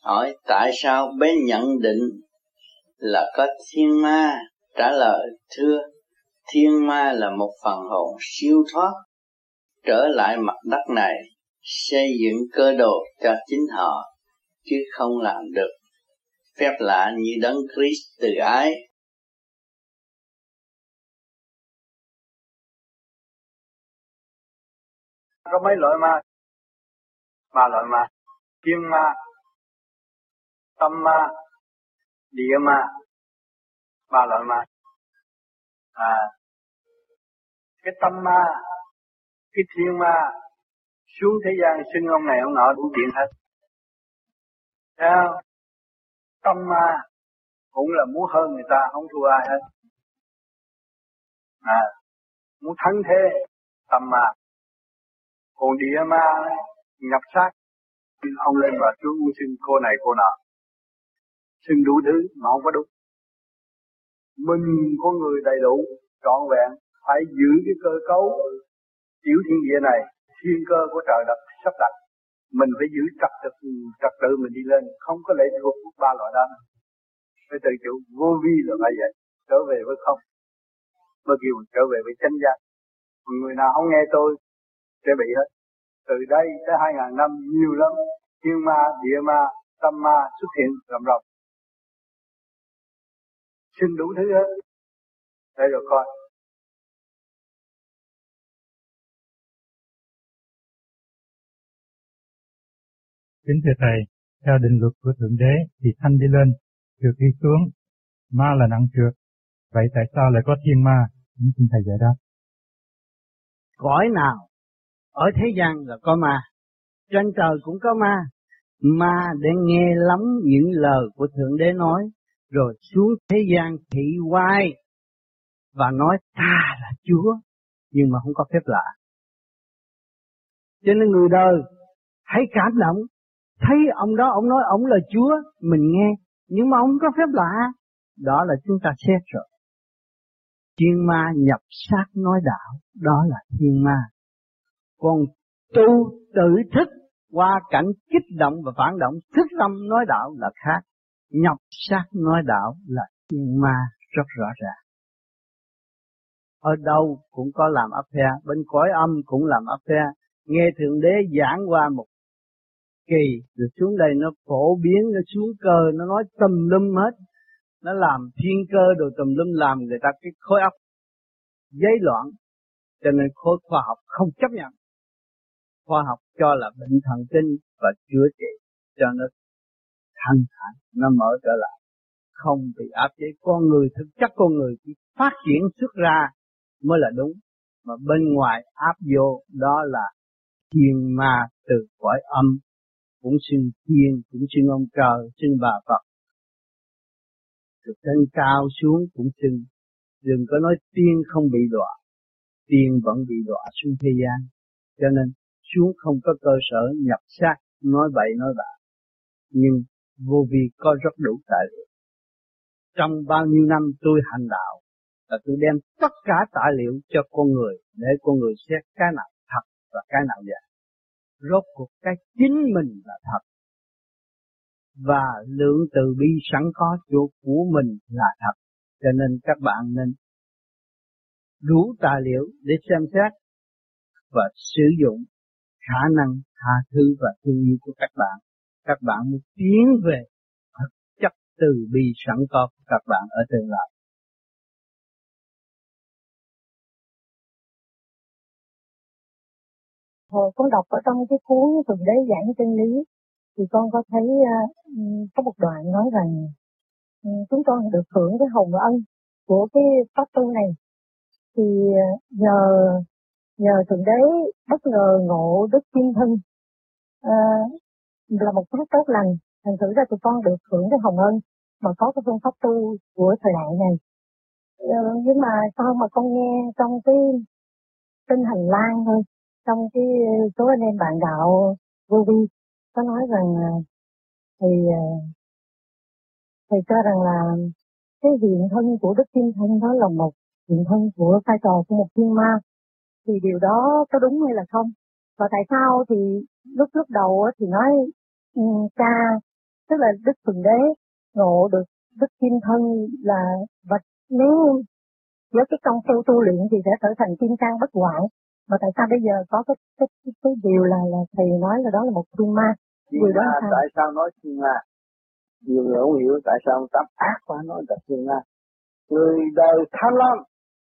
Hỏi tại sao bên nhận định là có thiên ma? Trả lời thưa, thiên ma là một phần hồn siêu thoát trở lại mặt đất này, xây dựng cơ đồ cho chính họ, chứ không làm được phép lạ như Đấng Christ từ ái. Có mấy loại ma? Ba loại ma: thiên ma, tâm ma, địa ma. Ba loại ma. Cái tâm ma, cái thiên ma xuống thế gian xưng ông này ông nọ đủ chuyện hết. Theo tâm ma cũng là muốn hơn người ta, không thua ai hết. Muốn thắng thế, tâm ma. Còn địa ma nhập xác, ông lên và xuống muốn xưng cô này cô nọ, xưng đủ thứ mà không có đúng. Mình có người đầy đủ trọn vẹn, phải giữ cái cơ cấu tiểu thiên địa này, thiên cơ của trời đất sắp đặt. Mình phải giữ trật tự mình đi lên, không có lệ thuộc ba loại đó. Phải tự chủ vô vi là phải vậy, trở về với không, mới kêu trở về với chánh giác. Người nào không nghe tôi sẽ bị hết. Từ đây tới 2000 năm nhiều lắm, thiên ma, địa ma, tâm ma xuất hiện rầm rầm, xin đủ thứ hết. Để rồi coi. Kính thưa Thầy, theo định luật của Thượng Đế thì thanh đi lên, trượt đi xuống, ma là nặng trượt. Vậy tại sao lại có thiên ma? Xin Thầy giải đáp. Cõi nào ở thế gian là có ma, trên trời cũng có ma. Ma để nghe lắm những lời của Thượng Đế nói, rồi xuống thế gian thị oai và nói ta là Chúa, nhưng mà không có phép lạ. Cho nên người đời thấy cảm động, thấy ông đó ông nói ông là Chúa, mình nghe, nhưng mà ông không có phép lạ, đó là chúng ta xét rồi. Thiên ma nhập xác nói đạo, đó là thiên ma. Còn tu tự thức qua cảnh kích động và phản động, thức tâm nói đạo là khác. Nhập xác nói đạo là thiên ma rất rõ ràng. Ở đâu cũng có làm áp phe, bên cõi âm cũng làm áp phe. Nghe Thượng Đế giảng qua một kỳ, rồi xuống đây nó phổ biến, nó xuống cơ, nó nói tùm lum hết. Nó làm thiên cơ đồ tùm lum, làm người ta cái khối óc giấy loạn. Cho nên khối khoa học không chấp nhận. Khoa học cho là bệnh thần kinh và chữa trị cho nó thanh thản, nó mở trở lại, không bị áp chế. Con người thực chất con người chỉ phát triển xuất ra mới là đúng, mà bên ngoài áp vô đó là thiên ma từ cõi âm, cũng xưng thiên, cũng xưng ông trời, xưng bà Phật. Từ trên cao xuống cũng xưng. Đừng có nói tiên không bị đọa, tiên vẫn bị đọa xuống thế gian. Cho nên xuống không có cơ sở nhập xác nói bậy nói bạ. Nhưng vô vi có rất đủ tài liệu. Trong bao nhiêu năm tôi hành đạo là tôi đem tất cả tài liệu cho con người để con người xét cái nào thật và cái nào giả. Rốt cuộc cái chính mình là thật. Và lượng từ bi sẵn có chỗ của mình là thật. Cho nên các bạn nên đủ tài liệu để xem xét và sử dụng khả năng tha thứ và thương yêu của các bạn. Các bạn muốn tiến về thực chất từ bi sẵn có của các bạn ở tương lai. Hồi con đọc ở trong cái cuốn Thượng Đế giảng chân lý thì con có thấy có một đoạn nói rằng chúng con được hưởng cái hồng ân của cái pháp tu này. Thì nhờ Thượng Đế bất ngờ ngộ Đức Kim Thân là một pháp tốt lành, thành thử ra tụi con được hưởng cái hồng ân mà có cái phương pháp tu của thời đại này. Nhưng mà sao mà con nghe trong cái kinh hành lang thôi, trong cái số anh em bạn đạo vô vi có nói rằng thầy cho rằng là cái hiện thân của Đức Kim Thân đó là một hiện thân của vai trò của một thiên ma, thì điều đó có đúng hay là không? Và tại sao thì lúc đầu thì nói cha Tức là Đức Thượng Đế ngộ được Đức Kim Thân là vật, nếu với cái công phu tu luyện thì sẽ trở thành kim cang bất hoại. Mà tại sao bây giờ có cái điều là thầy nói là đó là một thiên ma? Điều đó tại sao nói thiên ma? Nhiều người không hiểu tại sao ông Tám ác quá nói là thiên ma. Người đời tham lam,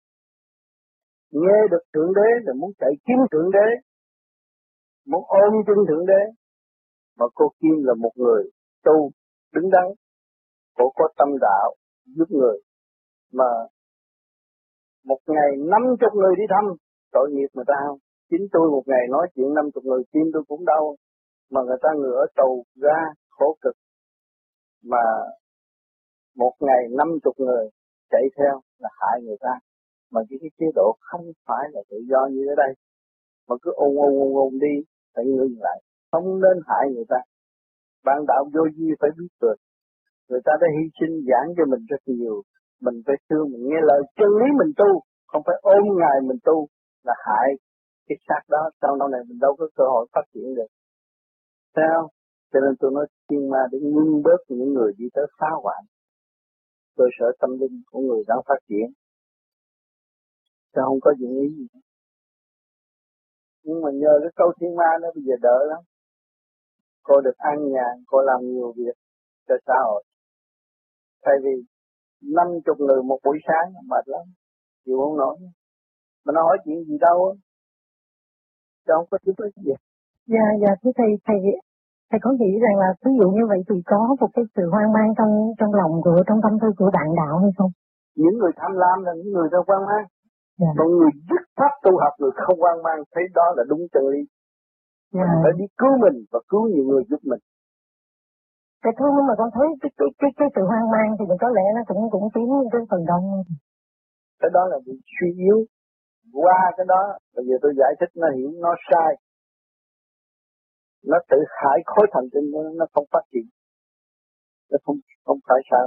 nghe được Thượng Đế là muốn chạy kiếm Thượng Đế, muốn ôm chân Thượng Đế. Mà cô Kim là một người tu đứng đắn, cô có tâm đạo giúp người, mà một ngày 50 người đi thăm, tội nghiệp người ta không? Chính tôi một ngày nói chuyện 50 người, tim tôi cũng đau, mà người ta người ở tù ra khổ cực, mà một ngày 50 người chạy theo là hại người ta. Mà cái chế độ không phải là tự do như ở đây, mà cứ ôn đi, phải ngưng lại, không nên hại người ta. Bạn đạo vô vi phải biết được, người ta đã hy sinh giảng cho mình rất nhiều, mình phải thương, mình nghe lời chân lý mình tu, không phải ôm ngài mình tu là hại cái xác đó, sau này mình đâu có cơ hội phát triển được. Sao? Cho nên tôi nói thiên ma để ngưng bớt những người đi tới phá hoại cơ sở tâm linh của người đang phát triển. Sao không có dụng ý gì? Nhưng mà nhờ cái câu thiên ma nó bây giờ đỡ lắm. Cô được an nhàn, cô làm nhiều việc cho xã hội. Thay vì 50 người một buổi sáng mệt lắm, chịu không nổi. Mà nó hỏi chuyện gì đâu á, chứ không có chút gì. Dạ, thưa thầy có nghĩ rằng là ví dụ như vậy thì có một cái sự hoang mang trong lòng của trong tâm tư của bạn đạo hay không? Những người tham lam là những người đang hoang mang. Dạ. Còn người dứt khoát tu học, người không hoang mang, thấy đó là đúng chân lý. Dạ. Mình phải đi cứu mình và cứu nhiều người giúp mình. Cái thứ mà con thấy cái sự hoang mang thì có lẽ nó cũng chiếm cái phần đông. Cái đó là bị suy yếu. Qua cái đó, bây giờ tôi giải thích nó hiểu nó sai. Nó tự hại khối thần kinh nó không phát triển. Nó không phải sao.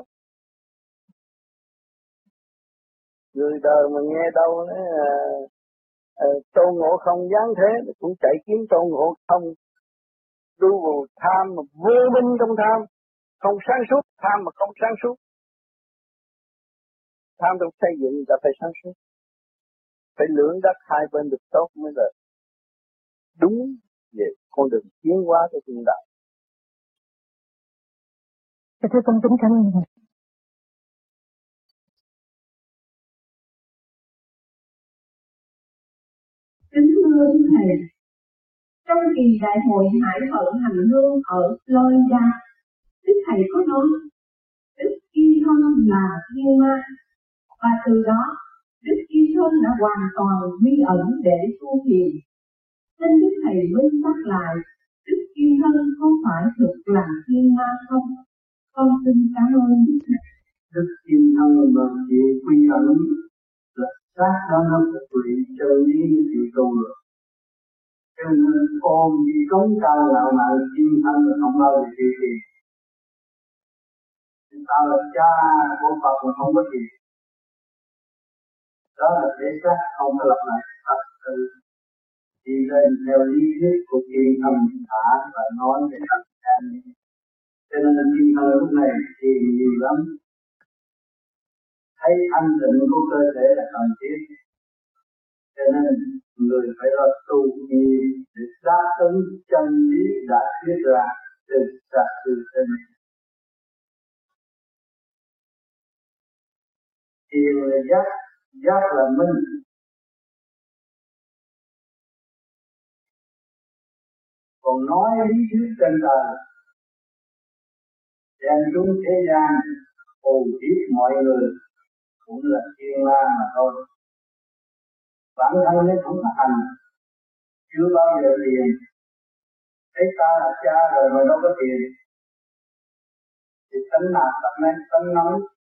Người đời mà nghe đâu nói Tôn Ngộ Không giáng thế, cũng chạy kiếm Tôn Ngộ Không. Tu vô tham mà vô minh trong tham, không sáng suốt, tham mà không sáng suốt. Tham trong xây dựng người ta phải sáng suốt. Phải lưỡng đất hai bên được tốt mới là đúng về con đường tiến hóa của thiên đạo. Thưa con kính cảm ơn. Kính thưa Thầy, trong kỳ đại hội Hải Vận hành hương ở Florida, Đức Thầy có nói Đức Kim Thân là thiên ma, và từ đó Đức Kim Thân đã hoàn toàn quy ẩn để tu thiền. Xin Đức Thầy minh xác lại, Đức Kim Thân không phải thực là thiên ma không? Con xin cảm ơn Đức Thầy. Đức Kim Thân là chỉ quy ẩn, là xác đó nó phục luyện chân lý thì tu được. Cho nên ôm đi cống cao ngạo mạn Kim Thân là không bao giờ đi thiền. Chúng ta là cha của Phật mà không có thiền. Đó là thể xác không có lập lại thật sự. Đi lên theo lý thuyết của Kim Thân thả và nói về tất cả những. Cho nên Kim Thân lúc này thiền nhiều lắm. Thấy thanh tịnh của cơ thể là cần thiết. Cho nên người phải lo tu nhiều để đáp ứng chân lý đã thuyết ra từ cả từ thân. Thiền là giác, giác là minh. Còn nói lý thuyết trên đời, đem xuống thế gian hù giết mọi người cũng là thiên ma mà thôi. Bản thân nó không là hành, chưa bao giờ thiền. Thấy ta là cha rồi mà đâu có thiền. Thì tánh nạt tập nên tánh nóng.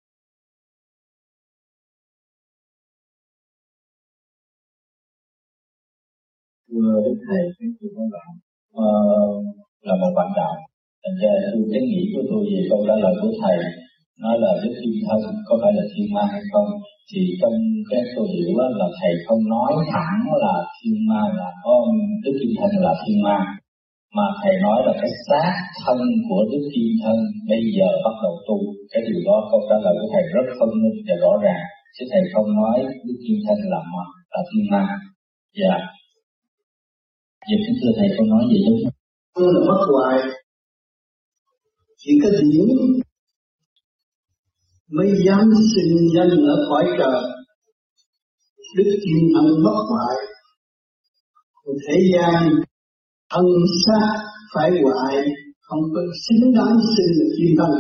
Thưa Đức Thầy, thưa các bạn, là một bạn đạo. Thành ra cái nghĩ của tôi về câu trả lời của Thầy nói là Đức Kim Thân có phải là thiên ma hay không, thì trong cái tôi hiểu là Thầy không nói thẳng là thiên ma, là Đức Kim Thân là thiên ma, mà thầy nói là cái xác thân của Đức Kim Thân bây giờ bắt đầu tu. Cái điều đó câu trả lời của thầy rất phân minh và rõ ràng, chứ thầy không nói Đức Kim Thân là thiên ma. Dạ. Dạ kính thưa thầy, con nói gì đúng không? Tôi là bất hoại, chỉ có điển mới dám sinh danh ở cõi trời. Đức Kim Thân bất hoại, thế gian thân xác phải hoại, không có xứng đáng sinh được Kim Thân.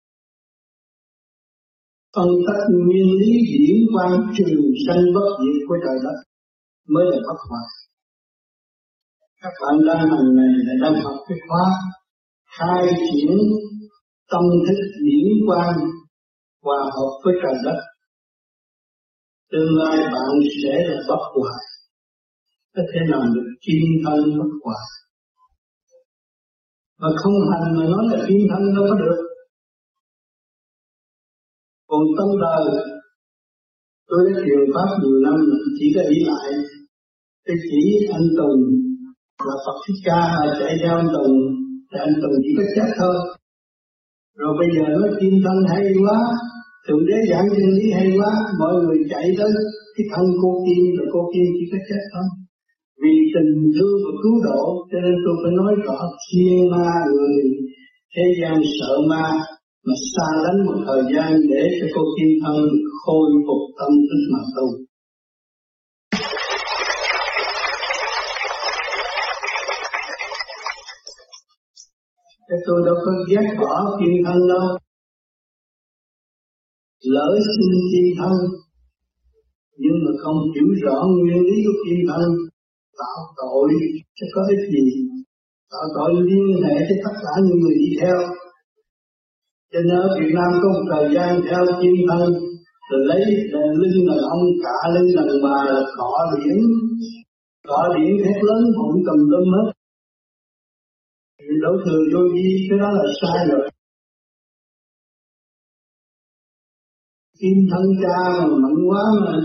Phân tích nguyên lý điển quang trường sanh bất diệt của trời đất mới là bất hoại. Các bạn đang hành này là đang học cái khóa khai triển tâm thức điển quang hòa hợp với trời đất. Tương lai bạn sẽ là bất hoại, có thể làm được Kim Thân bất hoại. Mà không hành mà nói là Kim Thân đâu có được. Còn tâm đời, tôi đã truyền pháp nhiều năm, chỉ có đi lại. Tôi chỉ anh Tùng là Phật Thích Ca chạy theo anh Tùng, thì anh Tùng chỉ có chết thôi. Rồi bây giờ nói Kim Thân hay quá, Thượng Đế giảng chân lý hay quá, mọi người chạy tới cái thân cô Kim, rồi cô Kim chỉ có chết thôi. Vì tình thương và cứu độ, cho nên tôi phải nói rõ thiên ma người thế gian sợ ma, mà xa lánh một thời gian để cho cô Kim Thân khôi phục tâm thức mà tu. Thế tôi đâu có ghét bỏ Kim Thân đâu. Lỡ sinh Kim Thân, nhưng mà không hiểu rõ nguyên lý của Kim Thân, tạo tội sẽ có ích gì? Tạo tội liên hệ với tất cả những người đi theo. Cho nên ở Việt Nam có một thời gian theo Kim Thân, rồi lấy lưng đàn ông cả lưng đàn bà là cọ điển thét lớn bụng cầm lum hết. Đổ thừa vô vi, cái đó là sai rồi. Kim Thân cha mà mạnh quá mà.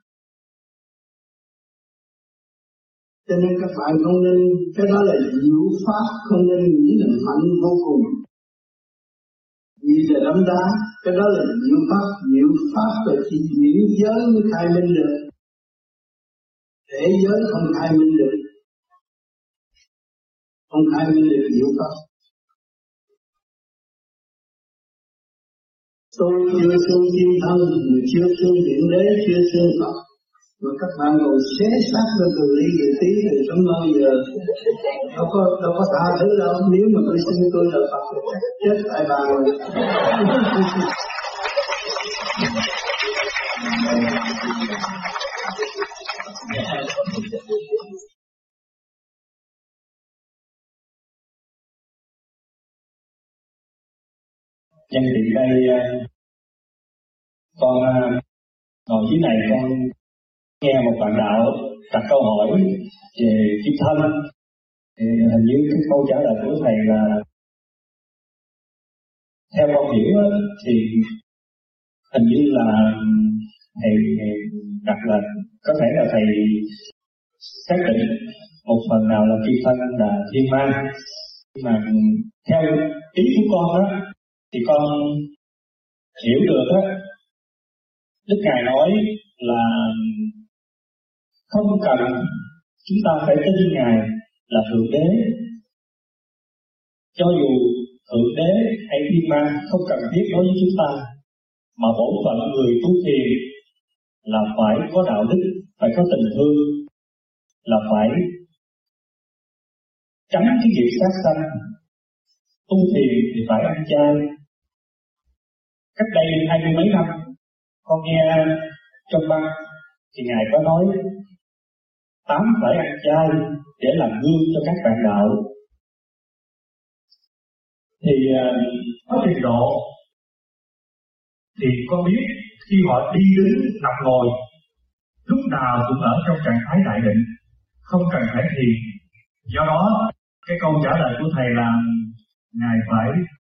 Cho nên các bạn không nên, cái đó là diệu pháp, không nên nghĩ là mạnh vô cùng. Vì là đấm đá, cái đó là diệu pháp là chỉ diễn giới mới khai minh được. Thể giới không khai minh được. Không khai minh được diệu pháp. Tôi chưa xương Kim Thân, mà chưa xương Điện Đế, chưa xương Phật. Mà các bạn còn xé xác ra từ ly từ tí từ sống bao giờ. Đâu có tha thứ đâu. Nếu mà tôi xin tôi là Phật thì chắc chết tại bà rồi. Nhân tiện đây con ngồi dưới này con nghe một bạn đạo đặt câu hỏi về Kim Thân, thì hình như cái câu trả lời của thầy là theo con hiểu thì hình như là thầy đặt là có thể là thầy xác định một phần nào là Kim Thân là thiên ma, nhưng mà theo ý của con đó thì con hiểu được á, Đức Ngài nói là không cần chúng ta phải tin Ngài là Thượng Đế. Cho dù Thượng Đế hay thiên ma không cần thiết đối với chúng ta, mà bổn phận người tu thiền là phải có đạo đức, phải có tình thương, là phải tránh cái việc sát sanh. Tu thiền thì phải ăn chay. Cách đây 20 mấy năm, con nghe trong băng thì Ngài có nói 8 phải ăn chay để làm gương cho các bạn đạo. Thì có trình độ thì con biết khi họ đi đứng nằm ngồi lúc nào cũng ở trong trạng thái đại định, không cần phải thiền. Do đó cái câu trả lời của thầy là Ngài phải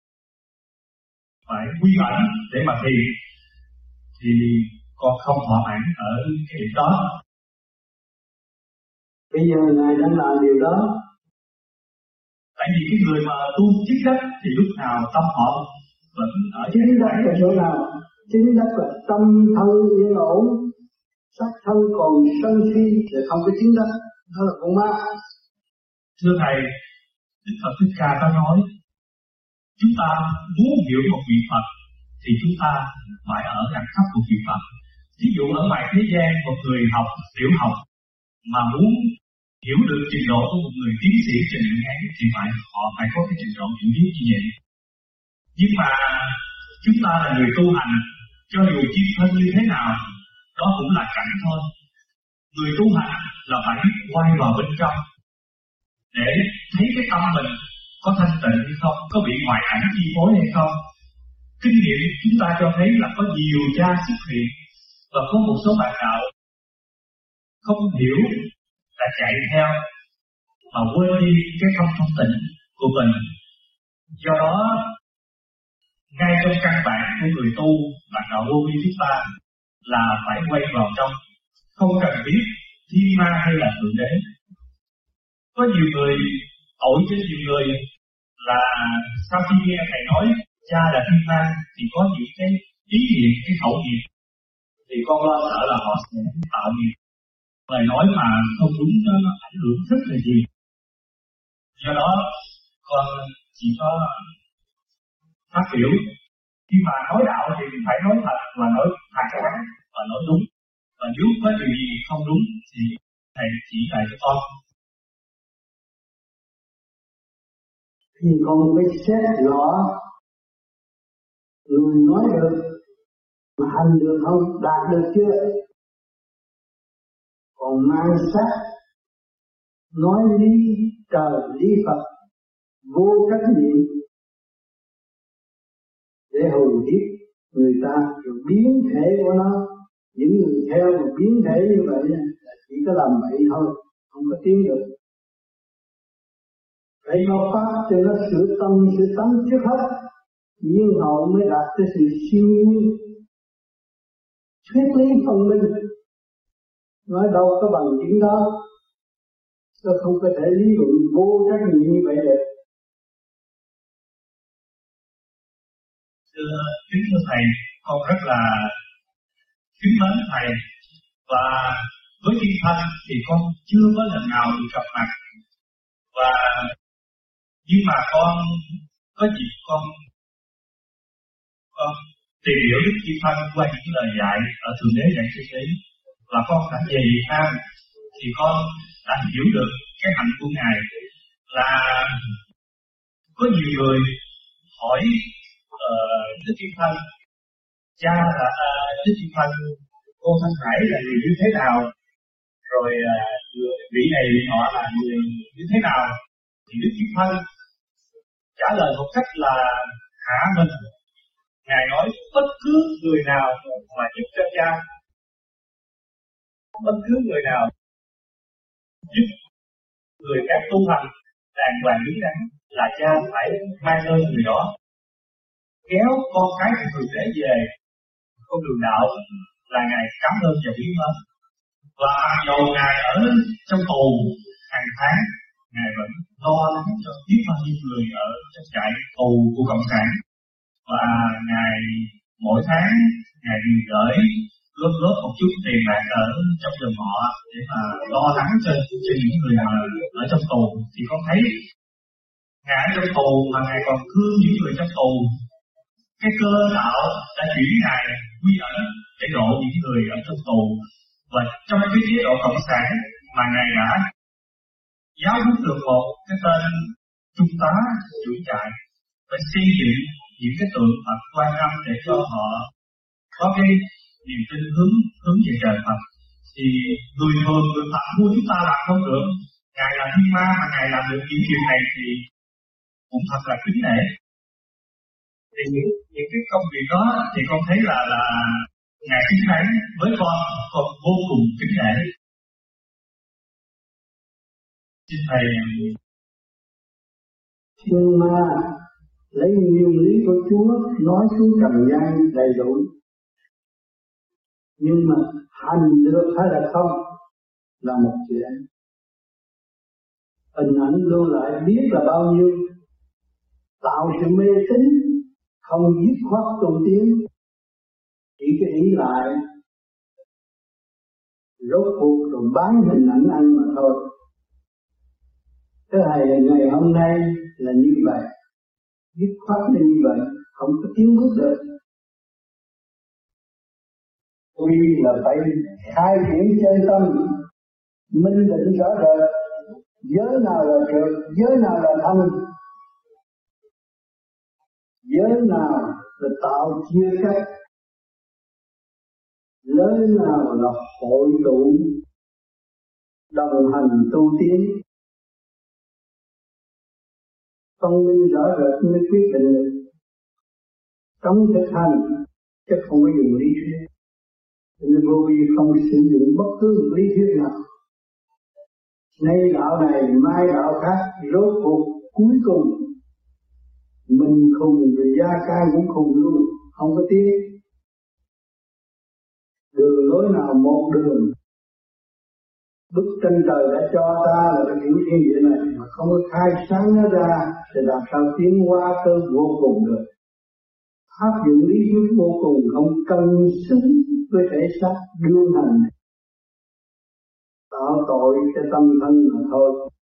quy ẩn để mà thiền, thì con không thỏa mãn ở cái điểm đó. Bây giờ Ngài đang làm điều đó. Tại vì cái người mà tu chiết đất thì lúc nào tâm họ vẫn ở chiết đất là chỗ nào? Chiết đất là tâm thân yên ổn, xác thân còn sân si thì không có chiết đất, đó là con ma. Thưa thầy, Đức Phật Thích Ca có nói chúng ta muốn hiểu một vị Phật thì chúng ta phải ở đẳng cấp của vị Phật. Ví dụ ở ngoài thế gian một người học tiểu học mà muốn hiểu được trình độ của một người tiến sĩ trình độ ngắn thì họ phải có cái trình độ hiểu biết như vậy. Nhưng mà chúng ta là người tu hành, cho dù chiếc thân như thế nào, đó cũng là cảnh thôi. Người tu hành là phải biết quay vào bên trong để thấy cái tâm mình có thanh tịnh hay không, có bị ngoại cảnh chi phối hay không. Kinh nghiệm chúng ta cho thấy là có nhiều cha xuất hiện và có một số bạn đạo không hiểu là chạy theo mà quên đi cái không thanh tịnh của mình. Do đó ngay trong căn bản của người tu bạn đạo vô vi chúng ta là phải quay vào trong, không cần biết thiên ma hay là thượng đế. Có nhiều người tội cho nhiều người là sau khi nghe thầy nói cha là thiên ma thì có những cái ý niệm, cái khẩu nghiệp thì con lo sợ là họ sẽ tạo nghiệp. Lời nói mà không đúng nó ảnh hưởng rất là nhiều. Do đó con chỉ có phát biểu khi mà nói đạo thì phải nói thật và nói thẳng thắn và nói đúng. Và nếu có điều gì không đúng thì thầy chỉ lại cho con. Thì con mới xét rõ người nói được mà hành được không, đạt được chưa. Còn mang sát nói lý trời lý Phật vô trách nhiệm để hù hiếp người ta rồi biến thể của nó. Những người theo mà biến thể như vậy là chỉ có làm bậy thôi, không có tiến được. Phải có pháp cho nó sửa tâm sửa tánh trước hết, nhiên hậu mới đạt tới sự siêu nhiên. Thuyết lý phân minh nói đâu có bằng chứng đó, tôi không có thể lý luận vô trách nhiệm như vậy được. Kính thưa thầy, con rất là kính mến thầy và với Kim Thanh thì con chưa có lần nào được gặp mặt, và nhưng mà con có dịp con tìm hiểu Đức Kim Thanh qua những lời dạy ở Thượng Đế dạy chân lý, và con đã về Việt Nam thì con đã hiểu được cái hạnh của Ngài. Là có nhiều người hỏi Đức Kim Thanh, cha là Đức Kim Thanh, cô Thanh Hải là người như thế nào, rồi vị này họ là người như thế nào, thì Đức Kim Thanh trả lời một cách là hạ mình. Ngài nói bất cứ người nào mà giúp cho cha, bất cứ người nào giúp người khác tu hành đàng hoàng đứng đắn là cha phải mang ơn người đó, kéo con cái của người thế về con đường đạo là Ngài cảm ơn và biết ơn. Và dầu Ngài ở trong tù hàng tháng, Ngài vẫn lo lắng cho biết bao nhiêu người ở trong trại tù của Cộng sản, và Ngài mỗi tháng Ngài gửi góp một chút tiền bạc ở trong dòng họ để mà lo lắng cho những người mà ở trong tù. Thì con thấy Ngài ở trong tù mà Ngài còn thương những người trong tù. Cái cơ đạo đã chuyển Ngài quy ẩn để độ những người ở trong tù, và trong cái chế độ cộng sản mà Ngài đã giáo huấn được một cái tên trung tá chủ trại phải xây dựng những cái tượng Phật Quan Âm để cho họ có cái niềm tin hướng về trời Phật. Thì người thường người Phật mua chúng ta làm không được. Ngài là thiên ma mà Ngài làm được những chuyện này thì cũng thật là kính nể. Thì những cái công việc đó thì con thấy là Ngài xứng đáng với con vô cùng kính nể. Xin thầy. Thiên ma lấy nguyên lý của Chúa nói xuống trần gian đầy đủ, nhưng mà hành được hay là không là một chuyện. hình ảnh lưu lại biết là bao nhiêu, tạo sự mê tín, không dứt khoát tu tiến, chỉ cái ý lại, rốt cuộc rồi bán hình ảnh anh mà thôi. Thế này ngày hôm nay là như vậy, dứt khoát là như vậy, không có tiến bước được. Tuy là phải khai triển chân tâm, minh định rõ rệt, giới nào là trượt, giới nào là thanh, giới nào là tạo chia cách, giới nào là hội tụ đồng hành tu tiến. Phân minh rõ rệt mới quyết định được. Trong thực hành chứ không có dùng lý thuyết, nên vô vi không sử dụng bất cứ một lý thuyết nào. Nay đạo này mai đạo khác, rốt cuộc cuối cùng mình khùng rồi gia can cũng khùng luôn, không có tiến. Đường lối nào một đường. Bức tranh trời đã cho ta là cái tiểu thiên địa này mà không có khai sáng nó ra thì làm sao tiến hóa tới vô cùng được. Áp dụng lý thuyết vô cùng không cân xứng với thể xác đương hành, tạo tội cho tâm thân mà thôi.